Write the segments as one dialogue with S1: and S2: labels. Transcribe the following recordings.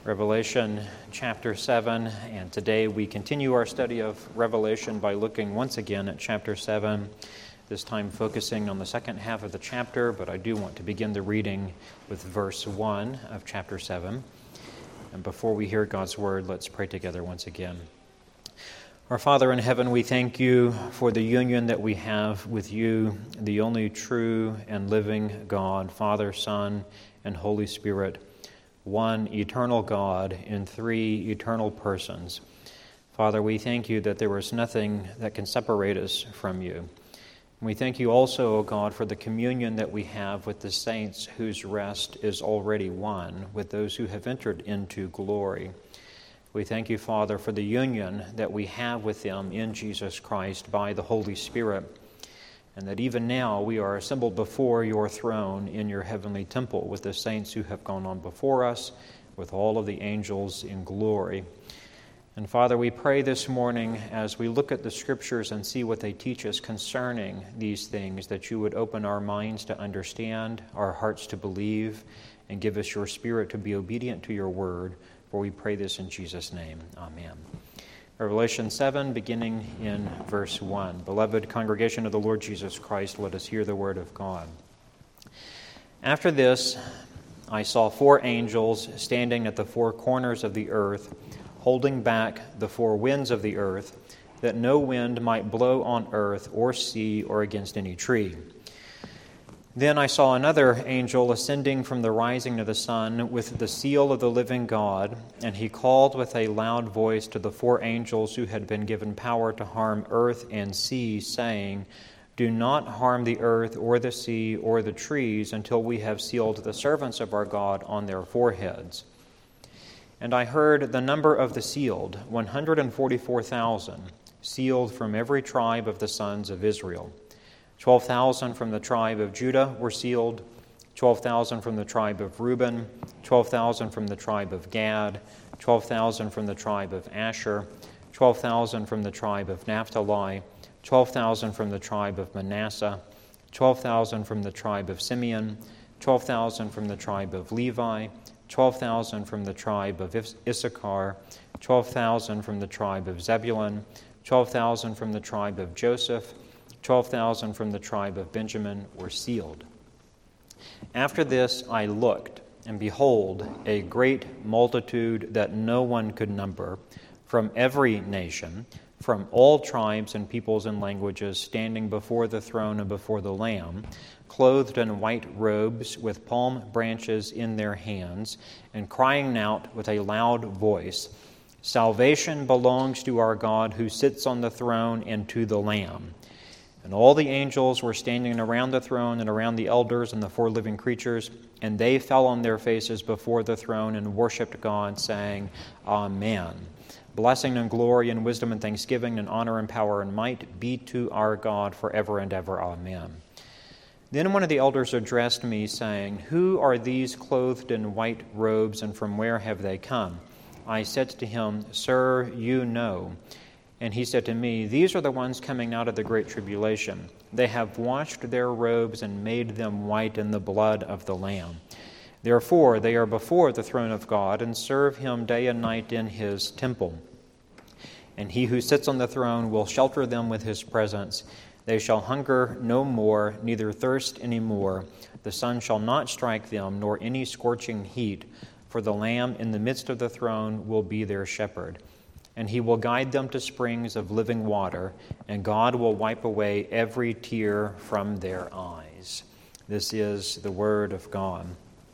S1: Revelation chapter 7, and today we continue our study of Revelation by looking once again at chapter 7, this time focusing on the second half of the chapter, but I do want to begin the reading with verse 1 of chapter 7. And before we hear God's word, let's pray together once again. Our Father in heaven, we thank you for the union that we have with you, the only true and living God, Father, Son, and Holy Spirit, one eternal God in three eternal persons. Father, we thank you that there is nothing that can separate us from you. We thank you also, O God, for the communion that we have with the saints whose rest is already won, with those who have entered into glory. We thank you, Father, for the union that we have with them in Jesus Christ by the Holy Spirit, and that even now we are assembled before your throne in your heavenly temple with the saints who have gone on before us, with all of the angels in glory. And Father, we pray this morning as we look at the Scriptures and see what they teach us concerning these things, that you would open our minds to understand, our hearts to believe, and give us your Spirit to be obedient to your word. For we pray this in Jesus' name. Amen. Revelation 7, beginning in verse 1. Beloved congregation of the Lord Jesus Christ, let us hear the word of God. After this, I saw four angels standing at the four corners of the earth, holding back the four winds of the earth, that no wind might blow on earth or sea or against any tree. Then I saw another angel ascending from the rising of the sun with the seal of the living God, and he called with a loud voice to the four angels who had been given power to harm earth and sea, saying, "Do not harm the earth or the sea or the trees until we have sealed the servants of our God on their foreheads." And I heard the number of the sealed, 144,000, sealed from every tribe of the sons of Israel. 12,000 from the tribe of Judah were sealed, 12,000 from the tribe of Reuben, 12,000 from the tribe of Gad, 12,000 from the tribe of Asher, 12,000 from the tribe of Naphtali, 12,000 from the tribe of Manasseh, 12,000 from the tribe of Simeon, 12,000 from the tribe of Levi, 12,000 from the tribe of Issachar, 12,000 from the tribe of Zebulun, 12,000 from the tribe of Joseph, 12,000 from the tribe of Benjamin were sealed. After this I looked, and behold, a great multitude that no one could number, from every nation, from all tribes and peoples and languages, standing before the throne and before the Lamb, clothed in white robes, with palm branches in their hands, and crying out with a loud voice, "Salvation belongs to our God who sits on the throne and to the Lamb." And all the angels were standing around the throne and around the elders and the four living creatures, and they fell on their faces before the throne and worshipped God, saying, "Amen. Blessing and glory and wisdom and thanksgiving and honor and power and might be to our God forever and ever. Amen." Then one of the elders addressed me, saying, "Who are these clothed in white robes, and from where have they come?" I said to him, "Sir, you know." And he said to me, "These are the ones coming out of the great tribulation. They have washed their robes and made them white in the blood of the Lamb. Therefore they are before the throne of God and serve him day and night in his temple. And he who sits on the throne will shelter them with his presence. They shall hunger no more, neither thirst any more. The sun shall not strike them, nor any scorching heat, for the Lamb in the midst of the throne will be their shepherd. And he will guide them to springs of living water, and God will wipe away every tear from their eyes." This is the word of God.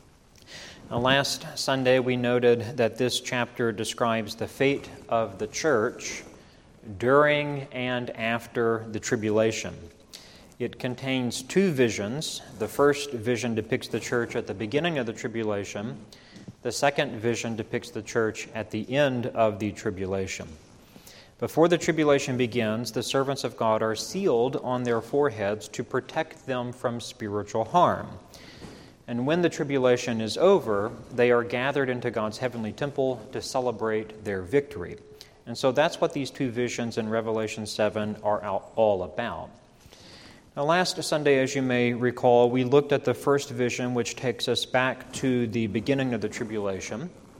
S1: Now, last Sunday we noted that this chapter describes the fate of the church during and after the tribulation. It contains two visions. The first vision depicts the church at the beginning of the tribulation. The second vision depicts the church at the end of the tribulation. Before the tribulation begins, the servants of God are sealed on their foreheads to protect them from spiritual harm. And when the tribulation is over, they are gathered into God's heavenly temple to celebrate their victory. And so that's what these two visions in Revelation 7 are all about. Now, last Sunday, as you may recall, we looked at the first vision, which takes us back to the beginning of the tribulation.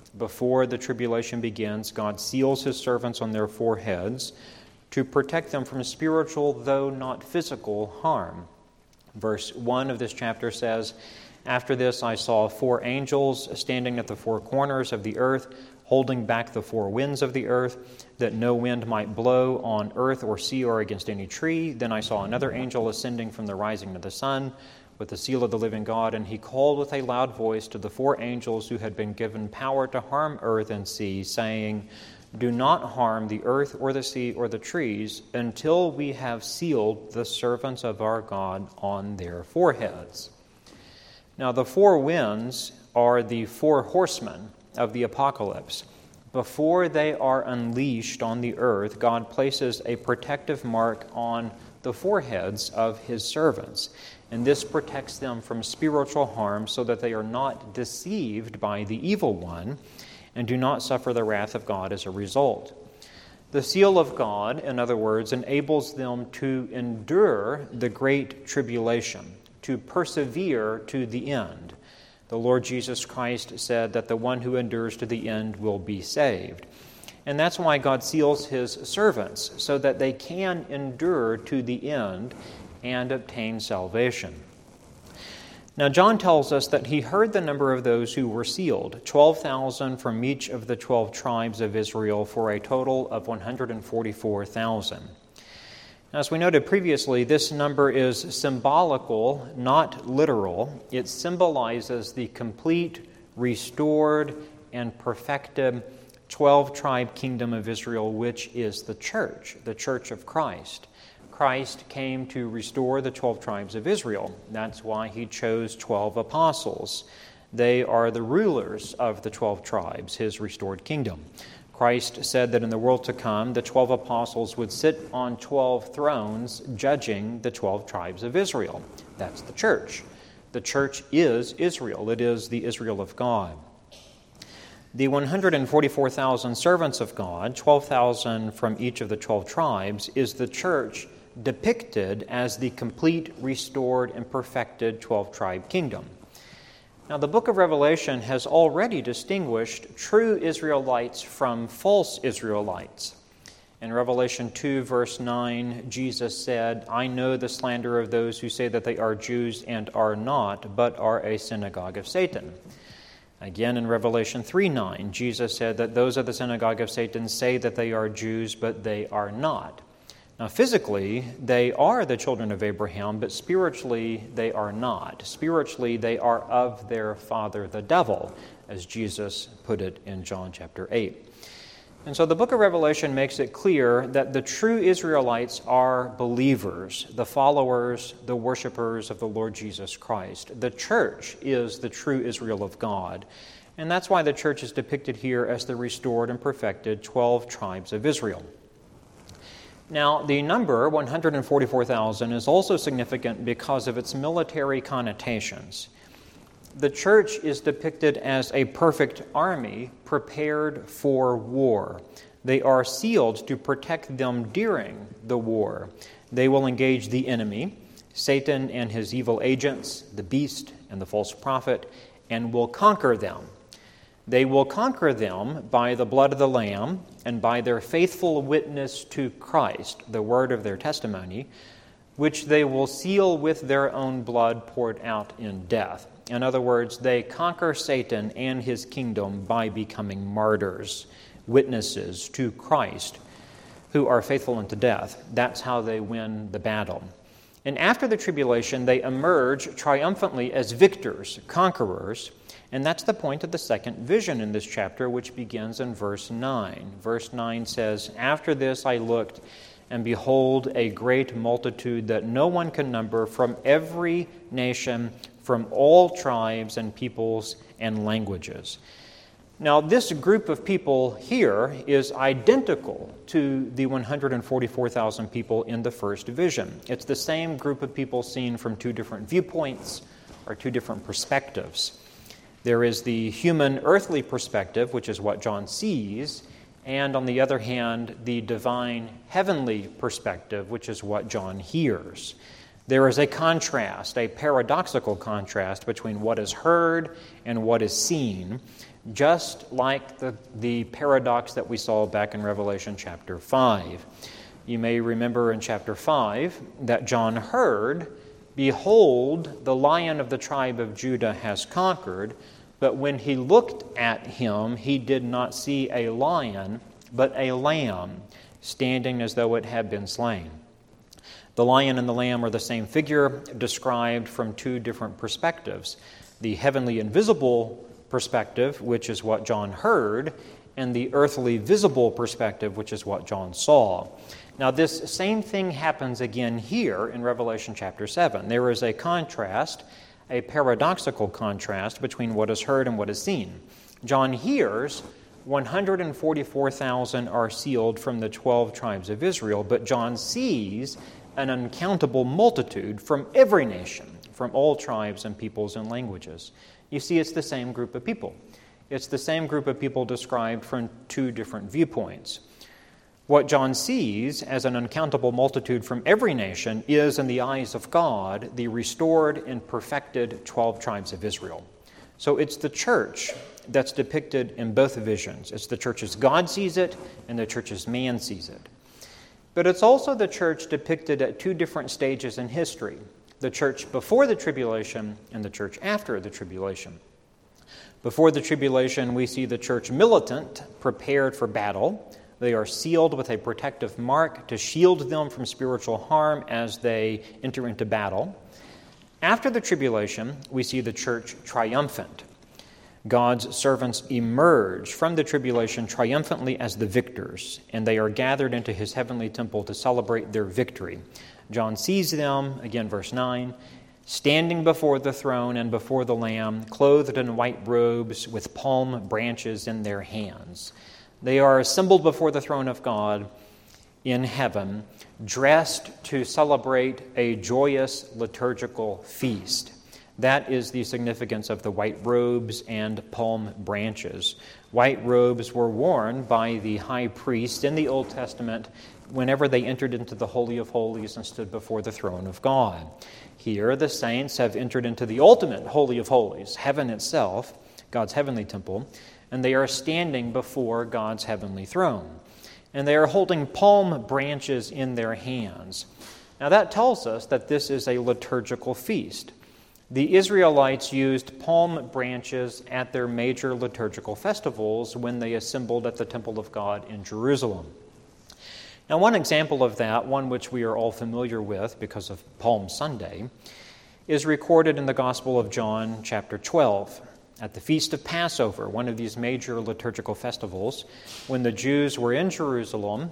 S1: Before the tribulation begins, God seals his servants on their foreheads to protect them from spiritual, though not physical, harm. Verse 1 of this chapter says, "After this I saw 4 angels standing at the 4 corners of the earth, holding back the 4 winds of the earth, that no wind might blow on earth or sea or against any tree. Then I saw another angel ascending from the rising of the sun with the seal of the living God, and he called with a loud voice to the 4 angels who had been given power to harm earth and sea, saying, 'Do not harm the earth or the sea or the trees until we have sealed the servants of our God on their foreheads.'" Now, the 4 winds are the 4 horsemen of the apocalypse. Before they are unleashed on the earth, God places a protective mark on the foreheads of his servants. And this protects them from spiritual harm so that they are not deceived by the evil one and do not suffer the wrath of God as a result. The seal of God, in other words, enables them to endure the great tribulation, to persevere to the end. The Lord Jesus Christ said that the one who endures to the end will be saved. And that's why God seals his servants, so that they can endure to the end and obtain salvation. Now, John tells us that he heard the number of those who were sealed, 12,000 from each of the 12 tribes of Israel, for a total of 144,000. As we noted previously, this number is symbolical, not literal. It symbolizes the complete, restored, and perfected 12-tribe kingdom of Israel, which is the Church of Christ. Christ came to restore the 12 tribes of Israel. That's why he chose 12 apostles. They are the rulers of the 12 tribes, his restored kingdom. Christ said that in the world to come, the 12 apostles would sit on 12 thrones judging the 12 tribes of Israel. That's the church. The church is Israel. It is the Israel of God. The 144,000 servants of God, 12,000 from each of the 12 tribes, is the church depicted as the complete, restored, and perfected 12-tribe kingdom. Now, the book of Revelation has already distinguished true Israelites from false Israelites. In Revelation 2, verse 9, Jesus said, "I know the slander of those who say that they are Jews and are not, but are a synagogue of Satan." Again, in Revelation 3:9, Jesus said that those of the synagogue of Satan say that they are Jews, but they are not. Now, physically, they are the children of Abraham, but spiritually, they are not. Spiritually, they are of their father, the devil, as Jesus put it in John chapter 8. And so the book of Revelation makes it clear that the true Israelites are believers, the followers, the worshipers of the Lord Jesus Christ. The church is the true Israel of God. And that's why the church is depicted here as the restored and perfected 12 tribes of Israel. Now, the number, 144,000, is also significant because of its military connotations. The church is depicted as a perfect army prepared for war. They are sealed to protect them during the war. They will engage the enemy, Satan and his evil agents, the beast and the false prophet, and will conquer them. They will conquer them by the blood of the Lamb and by their faithful witness to Christ, the word of their testimony, which they will seal with their own blood poured out in death. In other words, they conquer Satan and his kingdom by becoming martyrs, witnesses to Christ, who are faithful unto death. That's how they win the battle. And after the tribulation, they emerge triumphantly as victors, conquerors. And that's the point of the second vision in this chapter, which begins in verse 9. Verse 9 says, "After this I looked, and behold, a great multitude that no one can number, from every nation, from all tribes and peoples and languages." Now, this group of people here is identical to the 144,000 people in the first vision. It's the same group of people seen from 2 different viewpoints or 2 different perspectives. There is the human earthly perspective, which is what John sees, and on the other hand, the divine heavenly perspective, which is what John hears. There is a contrast, a paradoxical contrast between what is heard and what is seen. just like the paradox that we saw back in Revelation chapter 5. You may remember in chapter 5 that John heard, "Behold, the Lion of the tribe of Judah has conquered," but when he looked at him, he did not see a lion, but a lamb, standing as though it had been slain. The lion and the lamb are the same figure, described from two different perspectives. The heavenly invisible perspective, which is what John heard, and the earthly visible perspective, which is what John saw. Now, this same thing happens again here in Revelation chapter 7. There is a contrast, a paradoxical contrast between what is heard and what is seen. John hears 144,000 are sealed from the 12 tribes of Israel, but John sees an uncountable multitude from every nation, from all tribes and peoples and languages. You see, it's the same group of people. It's the same group of people described from two different viewpoints. What John sees as an uncountable multitude from every nation is, in the eyes of God, the restored and perfected 12 tribes of Israel. So it's the church that's depicted in both visions. It's the church as God sees it, and the church as man sees it. But it's also the church depicted at two different stages in history: the church before the tribulation and the church after the tribulation. Before the tribulation, we see the church militant, prepared for battle. They are sealed with a protective mark to shield them from spiritual harm as they enter into battle. After the tribulation, we see the church triumphant. God's servants emerge from the tribulation triumphantly as the victors, and they are gathered into his heavenly temple to celebrate their victory. John sees them, again, verse 9, standing before the throne and before the Lamb, clothed in white robes with palm branches in their hands. They are assembled before the throne of God in heaven, dressed to celebrate a joyous liturgical feast. That is the significance of the white robes and palm branches. White robes were worn by the high priest in the Old Testament whenever they entered into the Holy of Holies and stood before the throne of God. Here, the saints have entered into the ultimate Holy of Holies, heaven itself, God's heavenly temple, and they are standing before God's heavenly throne. And they are holding palm branches in their hands. Now that tells us that this is a liturgical feast. The Israelites used palm branches at their major liturgical festivals when they assembled at the temple of God in Jerusalem. Now, one example of that, one which we are all familiar with because of Palm Sunday, is recorded in the Gospel of John, chapter 12. At the Feast of Passover, one of these major liturgical festivals, when the Jews in Jerusalem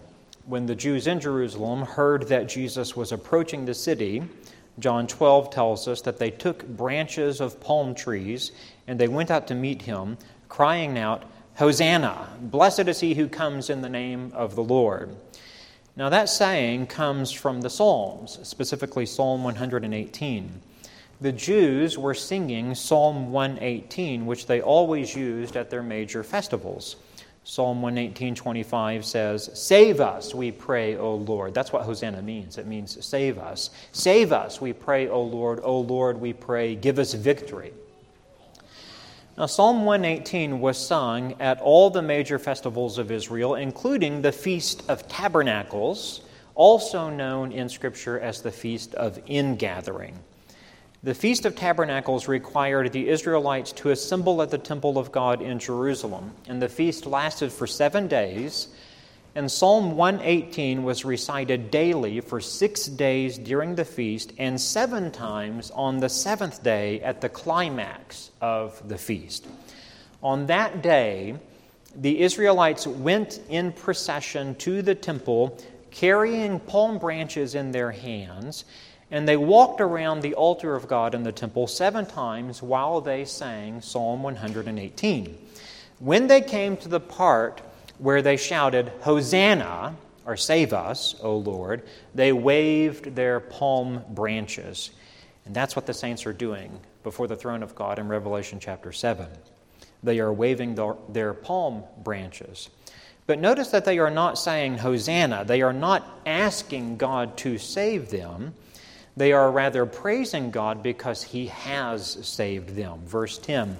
S1: heard that Jesus was approaching the city, John 12 tells us that they took branches of palm trees and they went out to meet him, crying out, "Hosanna! Blessed is he who comes in the name of the Lord." Now that saying comes from the Psalms, specifically Psalm 118. The Jews were singing Psalm 118, which they always used at their major festivals. Psalm 118:25 says, "Save us, we pray, O Lord." That's what Hosanna means. It means save us. Save us, we pray, O Lord. O Lord, we pray, give us victory. Now, Psalm 118 was sung at all the major festivals of Israel, including the Feast of Tabernacles, also known in Scripture as the Feast of Ingathering. The Feast of Tabernacles required the Israelites to assemble at the temple of God in Jerusalem, and the feast lasted for 7 days, and Psalm 118 was recited daily for 6 days during the feast, and 7 times on the 7th day at the climax of the feast. On that day, the Israelites went in procession to the temple, carrying palm branches in their hands, and they walked around the altar of God in the temple 7 times while they sang Psalm 118. When they came to the part where they shouted, "Hosanna," or "Save us, O Lord," they waved their palm branches. And that's what the saints are doing before the throne of God in Revelation chapter 7. They are waving their palm branches. But notice that they are not saying Hosanna. They are not asking God to save them. They are rather praising God because He has saved them. Verse 10,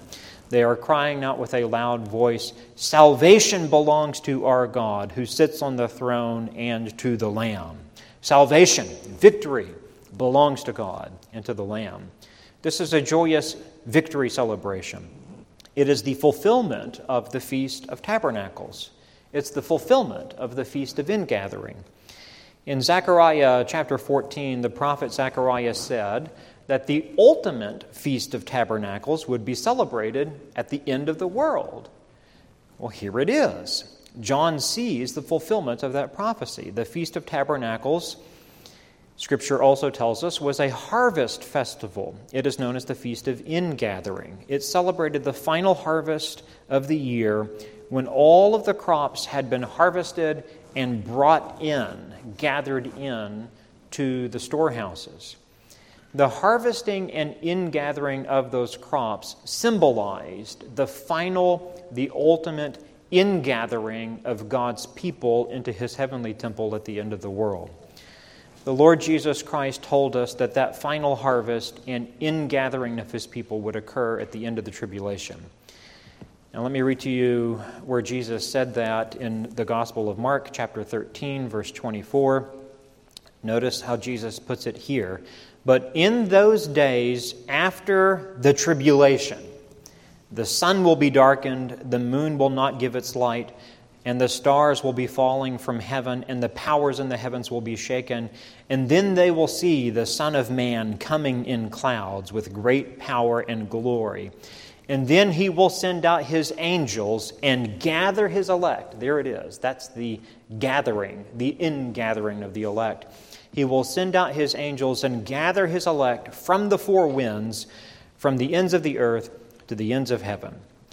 S1: They are crying out with a loud voice, "Salvation belongs to our God who sits on the throne and to the Lamb." Salvation, victory, belongs to God and to the Lamb. This is a joyous victory celebration. It is the fulfillment of the Feast of Tabernacles. It's the fulfillment of the Feast of Ingathering. In Zechariah chapter 14, the prophet Zechariah said that the ultimate Feast of Tabernacles would be celebrated at the end of the world. Well, here it is. John sees the fulfillment of that prophecy. The Feast of Tabernacles, Scripture also tells us, was a harvest festival. It is known as the Feast of Ingathering. It celebrated the final harvest of the year when all of the crops had been harvested and brought in, gathered in to the storehouses. The harvesting and ingathering of those crops symbolized the final, the ultimate ingathering of God's people into His heavenly temple at the end of the world. The Lord Jesus Christ told us that that final harvest and ingathering of His people would occur at the end of the tribulation. Now let me read to you where Jesus said that in the Gospel of Mark, chapter 13, verse 24. Notice how Jesus puts it here. "But in those days after the tribulation, the sun will be darkened, the moon will not give its light, and the stars will be falling from heaven, and the powers in the heavens will be shaken. And then they will see the Son of Man coming in clouds with great power and glory. And then He will send out His angels and gather His elect." There it is. That's the gathering, the ingathering of the elect. He will send out His angels and gather His elect from the four winds, from the ends of the earth to the ends of heaven.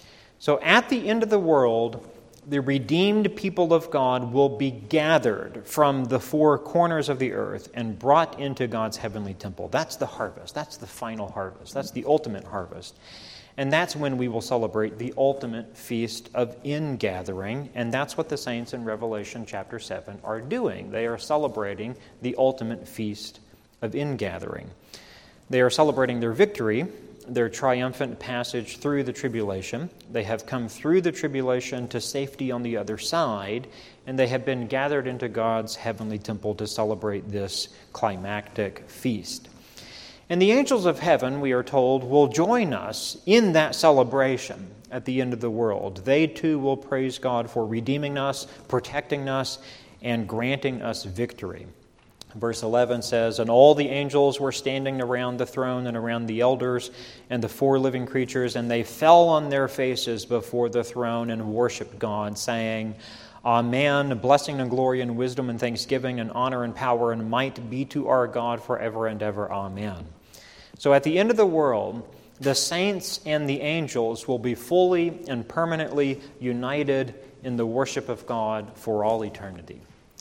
S1: So at the end of the world, the redeemed people of God will be gathered from the four corners of the earth and brought into God's heavenly temple. That's the harvest. That's the final harvest. That's the ultimate harvest. And that's when we will celebrate the ultimate feast of ingathering. And that's what the saints in Revelation chapter 7 are doing. They are celebrating the ultimate feast of ingathering. They are celebrating their victory, their triumphant passage through the tribulation. They have come through the tribulation to safety on the other side, and they have been gathered into God's heavenly temple to celebrate this climactic feast. And the angels of heaven, we are told, will join us in that celebration at the end of the world. They too will praise God for redeeming us, protecting us, and granting us victory. Verse 11 says, "And all the angels were standing around the throne and around the elders and the four living creatures, and they fell on their faces before the throne and worshiped God, saying, Amen, blessing and glory and wisdom and thanksgiving and honor and power and might be to our God forever and ever. Amen." So at the end of the world, the saints and the angels will be fully and permanently united in the worship of God for all eternity.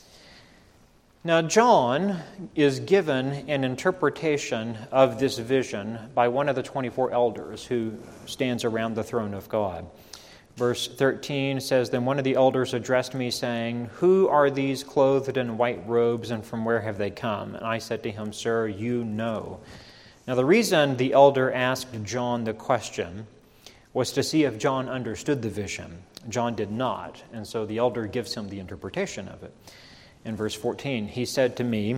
S1: Now, John is given an interpretation of this vision by one of the 24 elders who stands around the throne of God. Verse 13 says, "Then one of the elders addressed me, saying, 'Who are these clothed in white robes, and from where have they come?' And I said to him, 'Sir, you know.'" Now, the reason the elder asked John the question was to see if John understood the vision. John did not, and so the elder gives him the interpretation of it. In verse 14, he said to me,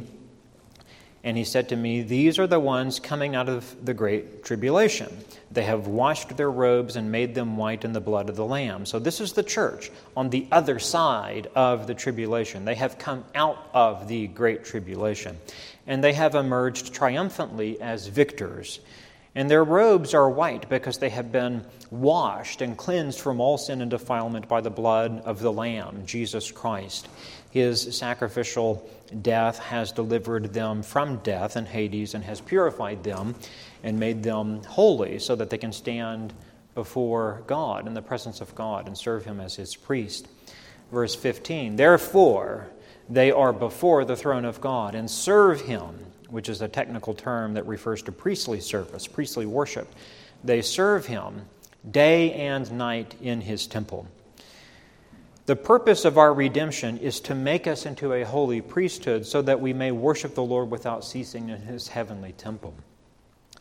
S1: "These are the ones coming out of the great tribulation. They have washed their robes and made them white in the blood of the Lamb." So this is the church on the other side of the tribulation. They have come out of the great tribulation, and they have emerged triumphantly as victors. And their robes are white because they have been washed and cleansed from all sin and defilement by the blood of the Lamb, Jesus Christ. His sacrificial death has delivered them from death and Hades and has purified them and made them holy so that they can stand before God in the presence of God and serve Him as His priest. Verse 15, "Therefore they are before the throne of God and serve Him," which is a technical term that refers to priestly service, priestly worship. They serve Him day and night in His temple. The purpose of our redemption is to make us into a holy priesthood so that we may worship the Lord without ceasing in His heavenly temple.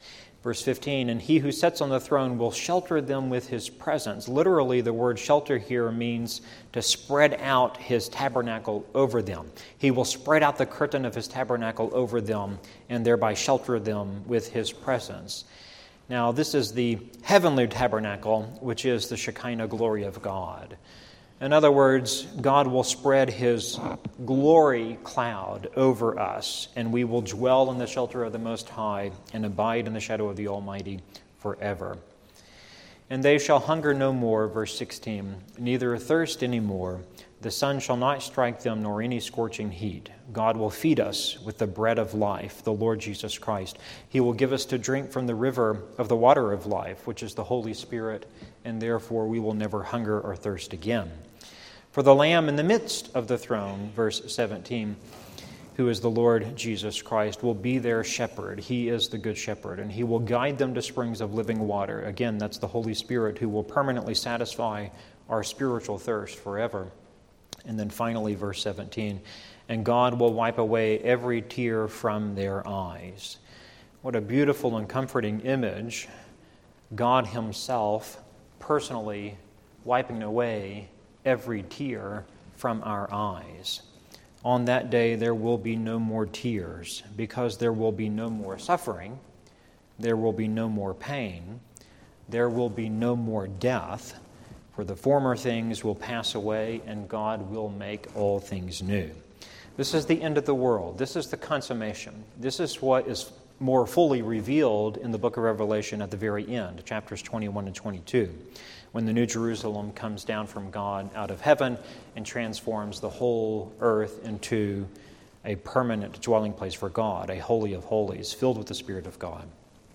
S1: Verse 15, and he who sits on the throne will shelter them with his presence. Literally, the word shelter here means to spread out his tabernacle over them. He will spread out the curtain of his tabernacle over them and thereby shelter them with his presence. Now, this is the heavenly tabernacle, which is the Shekinah glory of God. In other words, God will spread his glory cloud over us, and we will dwell in the shelter of the Most High and abide in the shadow of the Almighty forever. And they shall hunger no more, verse 16, neither thirst any more. The sun shall not strike them, nor any scorching heat. God will feed us with the bread of life, the Lord Jesus Christ. He will give us to drink from the river of the water of life, which is the Holy Spirit, and therefore we will never hunger or thirst again. For the Lamb in the midst of the throne, verse 17, who is the Lord Jesus Christ, will be their shepherd. He is the good shepherd, and he will guide them to springs of living water. Again, that's the Holy Spirit who will permanently satisfy our spiritual thirst forever. And then finally, verse 17, and God will wipe away every tear from their eyes. What a beautiful and comforting image. God himself personally wiping away every tear from our eyes. On that day, there will be no more tears, because there will be no more suffering, there will be no more pain, there will be no more death, for the former things will pass away, and God will make all things new. This is the end of the world. This is the consummation. This is what is more fully revealed in the book of Revelation at the very end, chapters 21 and 22. When the New Jerusalem comes down from God out of heaven and transforms the whole earth into a permanent dwelling place for God, a holy of holies, filled with the Spirit of God.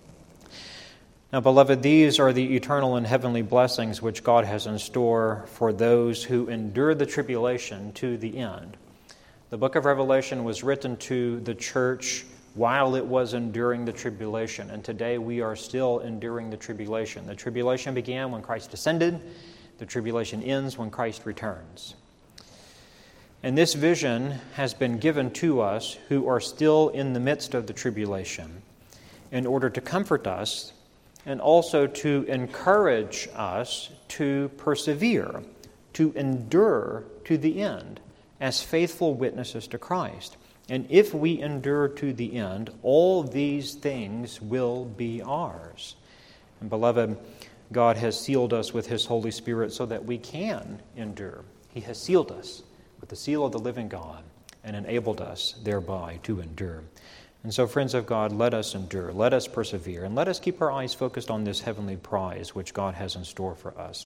S1: Now, beloved, these are the eternal and heavenly blessings which God has in store for those who endure the tribulation to the end. The book of Revelation was written to the church while it was enduring the tribulation. And today we are still enduring the tribulation. The tribulation began when Christ ascended. The tribulation ends when Christ returns. And this vision has been given to us who are still in the midst of the tribulation in order to comfort us and also to encourage us to persevere, to endure to the end as faithful witnesses to Christ. And if we endure to the end, all these things will be ours. And beloved, God has sealed us with his Holy Spirit so that we can endure. He has sealed us with the seal of the living God and enabled us thereby to endure. And so, friends of God, let us endure, let us persevere, and let us keep our eyes focused on this heavenly prize which God has in store for us.